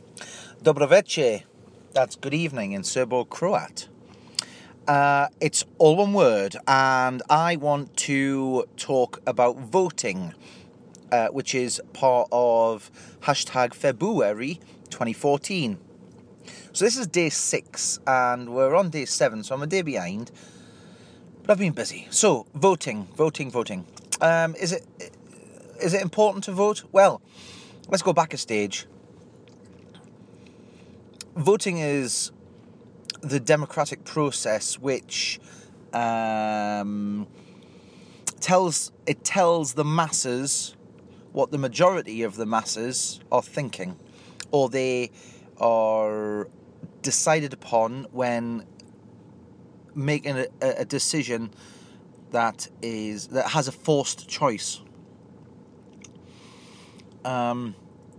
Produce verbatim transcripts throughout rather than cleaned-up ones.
Dobroveche, that's good evening in Serbo-Croat. Uh, it's all one word, and I want to talk about voting, uh, which is part of hashtag February twenty fourteen. So this is day six, and we're on day seven, so I'm a day behind, but I've been busy. So, voting, voting, voting. Um, is it is it important to vote? Well, let's go back a stage. Voting is the democratic process which um, tells it tells the masses what the majority of the masses are thinking, or they are decided upon when making a, a decision that is that has a forced choice. Um,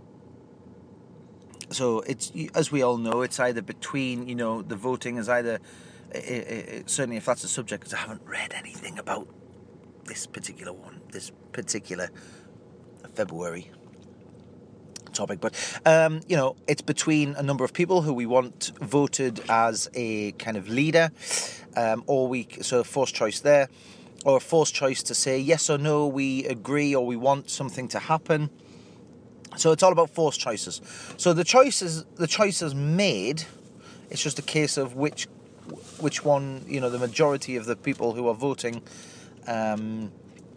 so it's, as we all know, it's either between, you know, the voting is either, it, it, certainly if that's the subject, because I haven't read anything about this particular one, this particular February topic, but um, you know, it's between a number of people who we want voted as a kind of leader, um, or we so a forced choice there, or a forced choice to say yes or no, we agree or we want something to happen. So it's all about forced choices. So the choices, the choices made, it's just a case of which, which one, you know, the majority of the people who are voting um,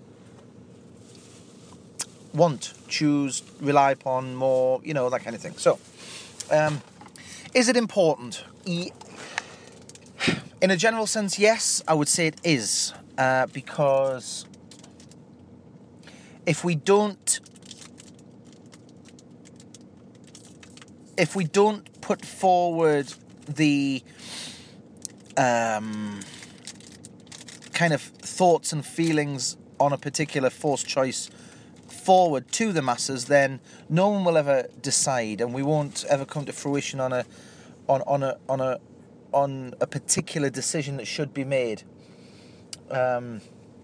want, choose, rely upon more, you know, that kind of thing. So, um, is it important? In a general sense, yes, I would say it is, uh, because if we don't If we don't put forward the um, kind of thoughts and feelings on a particular forced choice forward to the masses, then no one will ever decide, and we won't ever come to fruition on a on on a on a on a particular decision that should be made. Um,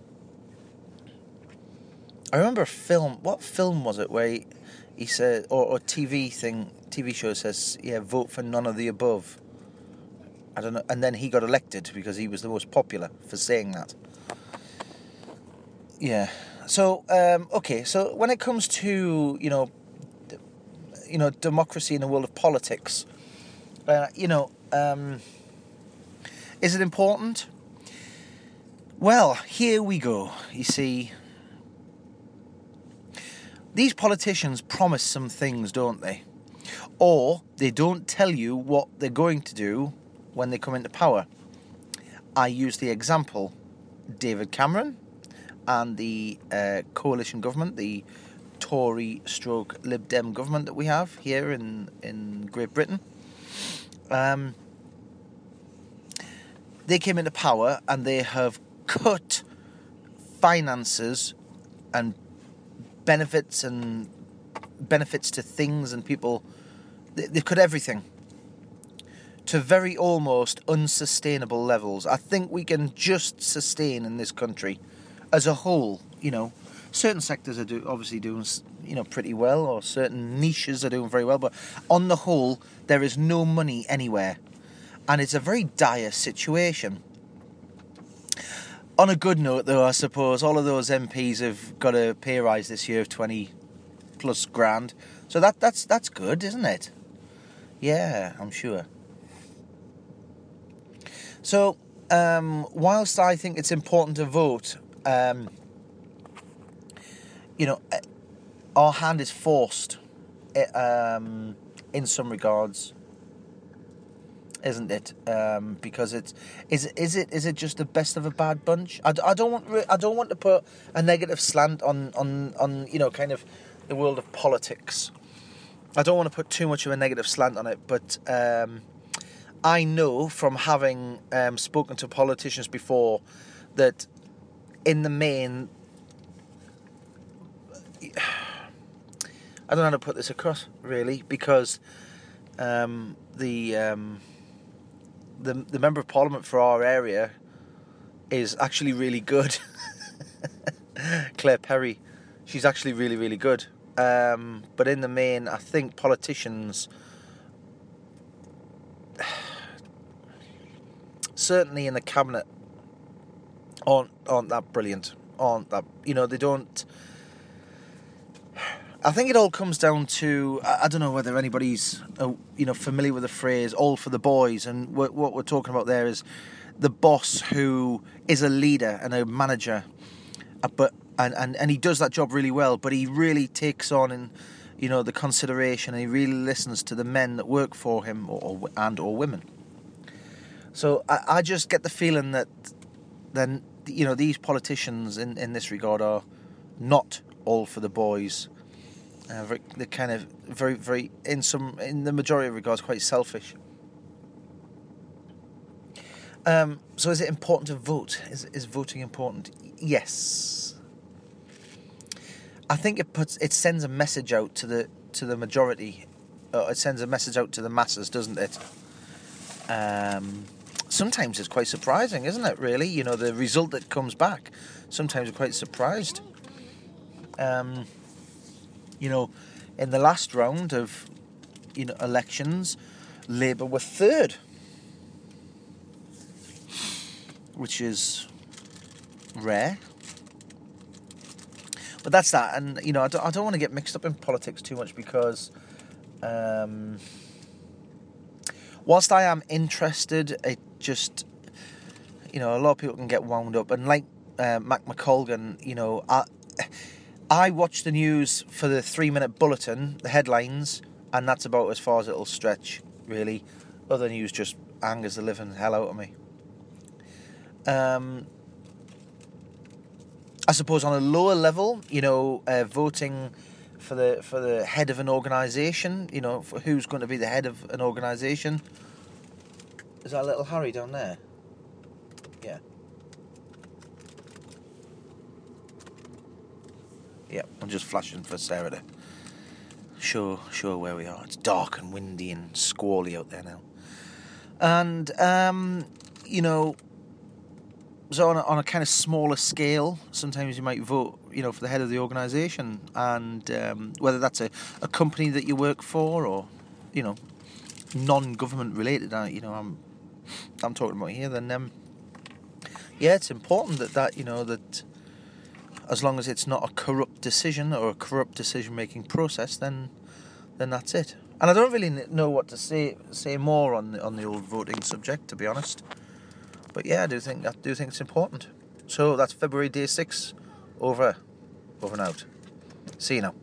I remember a film. What film was it where he, he said, or, or T V thing? T V show says, yeah, vote for none of the above. I don't know. And then he got elected because he was the most popular for saying that. Yeah. So, um, okay. So when it comes to, you know, d- you know, democracy in the world of politics, uh, you know, um, is it important? Well, here we go. You see, these politicians promise some things, don't they? Or they don't tell you what they're going to do when they come into power. I use the example David Cameron and the uh, coalition government, the Tory stroke Lib Dem government that we have here in, in Great Britain. Um, they came into power and they have cut finances and benefits and benefits to things and people. They've cut everything to very almost unsustainable levels. I think we can just sustain in this country as a whole, you know, certain sectors are do, obviously doing, you know, pretty well, or certain niches are doing very well, but on the whole, there is no money anywhere. And it's a very dire situation. On a good note, though, I suppose, all of those M Ps have got a pay rise this year of twenty plus grand. So that that's that's good, isn't it? Yeah, I'm sure. So, um, whilst I think it's important to vote, um, you know, our hand is forced um, in some regards, isn't it? Um, because it's is is it is it just the best of a bad bunch? I, I don't want I don't want to put a negative slant on on on you know kind of the world of politics. I don't want to put too much of a negative slant on it, but um, I know from having um, spoken to politicians before that in the main, I don't know how to put this across really, because um, the um, the the member of parliament for our area is actually really good. Claire Perry, she's actually really really good. Um, but in the main, I think politicians certainly in the cabinet, aren't aren't that brilliant. Aren't that, you know, they don't. I think it all comes down to, I don't know whether anybody's uh, you know familiar with the phrase "all for the boys," and what, what we're talking about there is the boss who is a leader and a manager, uh, but and, and, and he does that job really well, but he really takes on in you know the consideration, and he really listens to the men that work for him or, or and or women. So I, I just get the feeling that then you know these politicians in, in this regard are not all for the boys. Uh, very, they're kind of very, very, in some, in the majority of regards, quite selfish. Um, so, is it important to vote? Is is voting important? Yes. I think it puts, it sends a message out to the to the majority. Uh, it sends a message out to the masses, doesn't it? Um, sometimes it's quite surprising, isn't it? Really, you know, the result that comes back. Sometimes you're quite surprised. Um. You know, in the last round of, you know, elections, Labour were third, which is rare. But that's that, and you know, I don't, I don't want to get mixed up in politics too much because, um, whilst I am interested, it just, you know, a lot of people can get wound up, and like uh, Mac McColgan, you know, I. I watch the news for the three-minute bulletin, the headlines, and that's about as far as it'll stretch, really. Other news just angers the living hell out of me. Um, I suppose on a lower level, you know, uh, voting for the for the head of an organisation, you know, for who's going to be the head of an organisation. Is that little Harry down there? Yeah. Yeah, I'm just flashing for Sarah to show, show where we are. It's dark and windy and squally out there now. And, um, you know, so on a, on a kind of smaller scale, sometimes you might vote, you know, for the head of the organisation. And um, whether that's a, a company that you work for or, you know, non-government related, you know, I'm I'm talking about here, then, um, yeah, it's important that, that, you know, that... as long as it's not a corrupt decision or a corrupt decision-making process, then then that's it. And I don't really know what to say say more on the, on the old voting subject, to be honest. But yeah, I do think I do think it's important. So that's February day six over, over and out. See you now.